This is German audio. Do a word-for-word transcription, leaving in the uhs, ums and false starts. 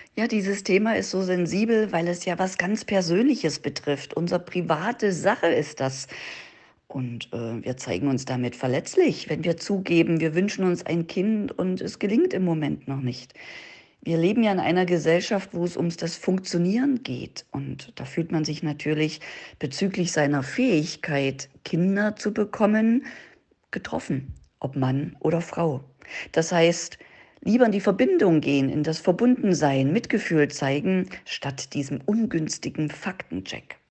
Ja, dieses Thema ist so sensibel, weil es ja was ganz Persönliches betrifft. Unser private Sache ist das. Und äh, wir zeigen uns damit verletzlich, wenn wir zugeben, wir wünschen uns ein Kind und es gelingt im Moment noch nicht. Wir leben ja in einer Gesellschaft, wo es ums das Funktionieren geht. Und da fühlt man sich natürlich bezüglich seiner Fähigkeit, Kinder zu bekommen, getroffen, ob Mann oder Frau. Das heißt, lieber in die Verbindung gehen, in das Verbundensein, Mitgefühl zeigen, statt diesem ungünstigen Faktencheck.